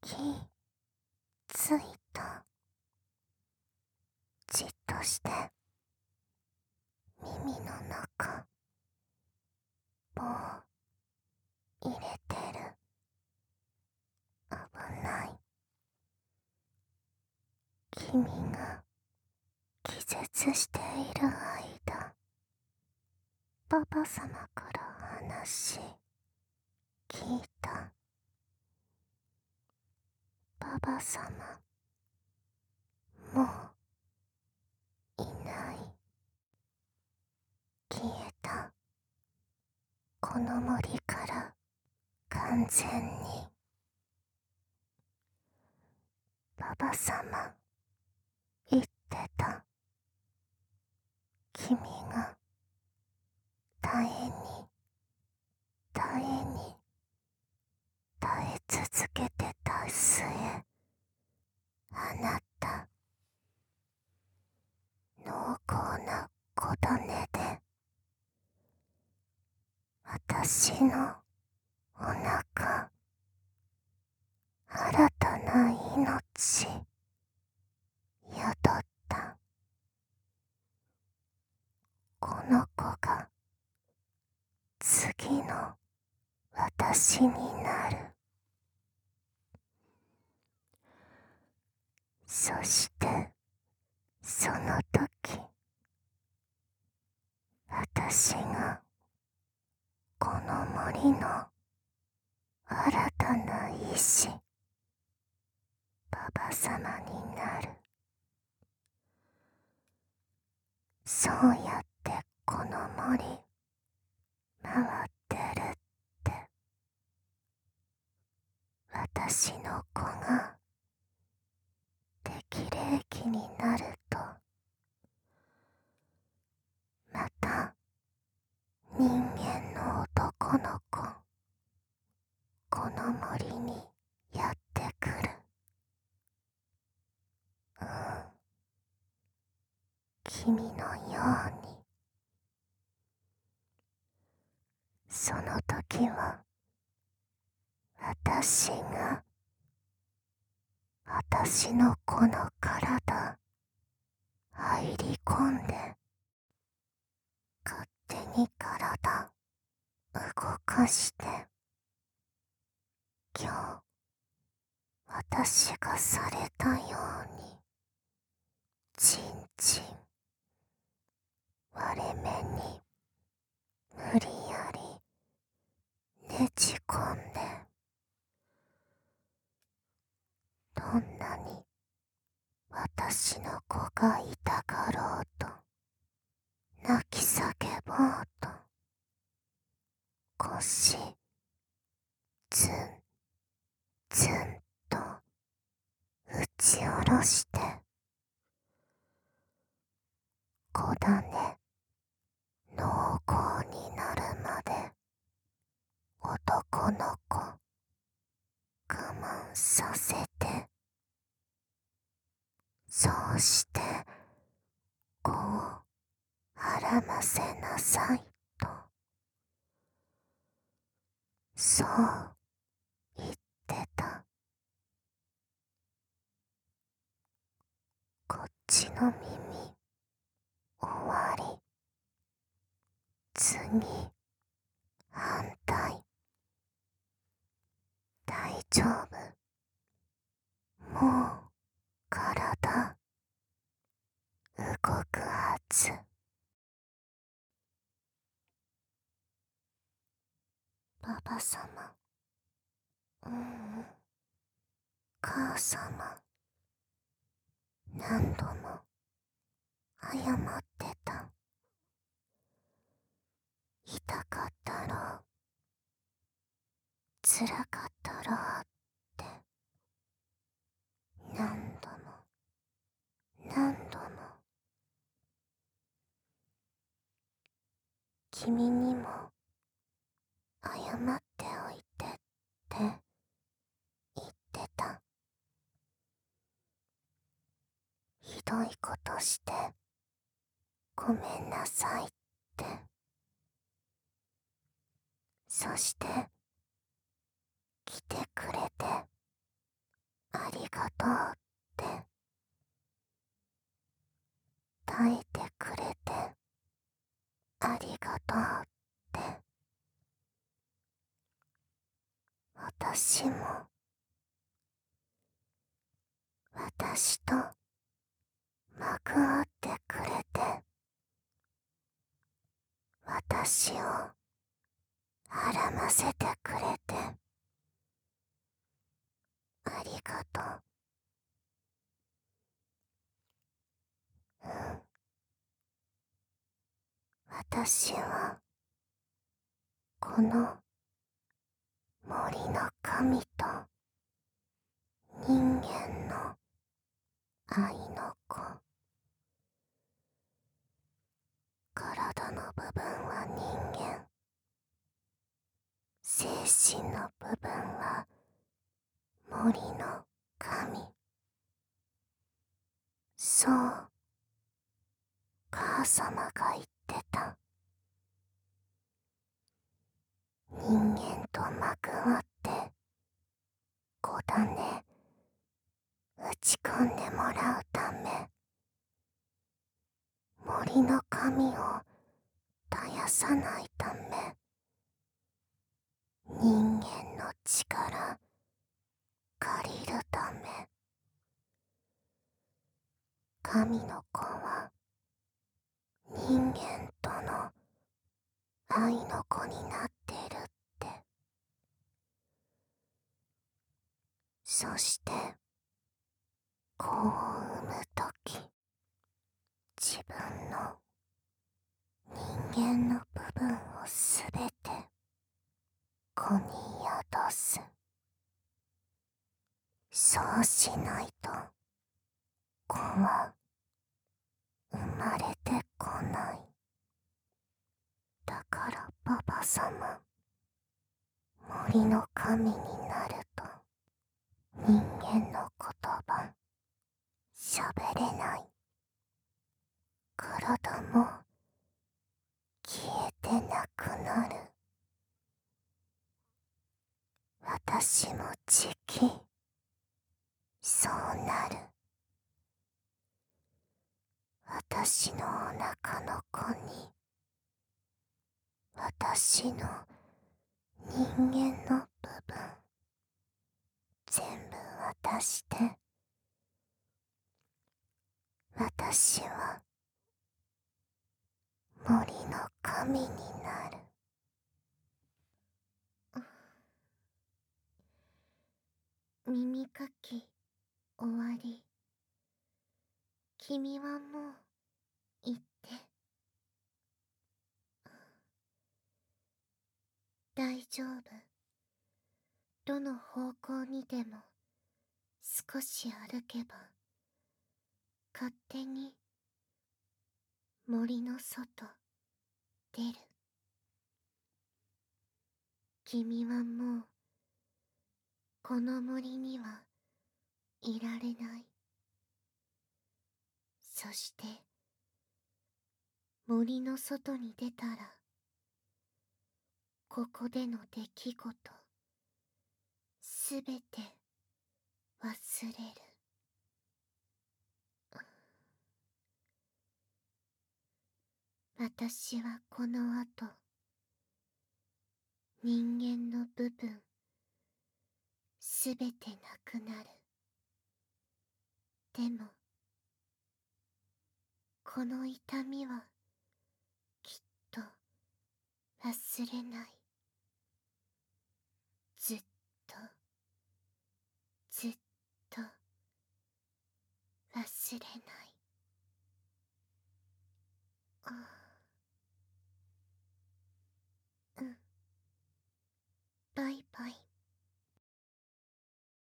気ついた。じっとして耳の中棒入れてる。危ない。君が気絶している間、パパ様から話聞いた。パパ様もういない。消えた。この森から完全に。パパ様言ってた。君が耐えに耐えに耐え続けてた末、あなた濃厚な小種で私のお腹、新たな命宿った。この子が次の私になる。そしてその時、私がこの森の新たな意志、パパ様になる。そうやってこの森回ってるって。私の子が適齢期になると、また人間の男の子、この森にやってくる。君のように。その時は私が私の子の体入り込んで、勝手に体動かして、今日私がされたように、ちんちん割れ目に無理やりねじ込んで、どんなに私の子が痛がろうと、泣き叫ぼうと、腰ズンズンと打ち下ろして、子種濃厚になるまで男の子我慢させて、そうして子をはらませなさいと、そう言ってた。こっちの耳終わり。次反対。大丈夫。もう体動くはず。パパ様、母様、何度も謝ってた。痛かったろう、辛かったろうって、何度も何度も。君にも謝っておいてって言ってた。ひどいことしてごめんなさいって。そして来てくれてありがとうって耐えてくれてありがとうって私も私とまくわってくれて私をはらませてくれてありがとう。私はこの森の神と人間の愛の子。体の部分は人間、精神の部分は森の神。そう母様が言ってた。人間とまくわって5種打ち込んでもらうため、森の神を絶やさないため、人間の力借りるため、神の子は人間との愛の子になってるって。そして子を産むとき、自分の人間の部分をすべて子に宿す。そうしないと子は生まれてこない。だからパパ様、森の神になると人間の言葉喋れない。体も消えてなくなる。私もじきそうなる。私のお腹の子に私の人間の部分全部渡して、私は森の神になる。耳かき終わり。君はもう行って。大丈夫。どの方向にでも少し歩けば勝手に森の外出る。君はもうこの森にはいられない。そして森の外に出たらここでの出来事すべて忘れる。私はこの後人間の部分すべてなくなる。でもこの痛みはきっと忘れない。ずっとずっと忘れない。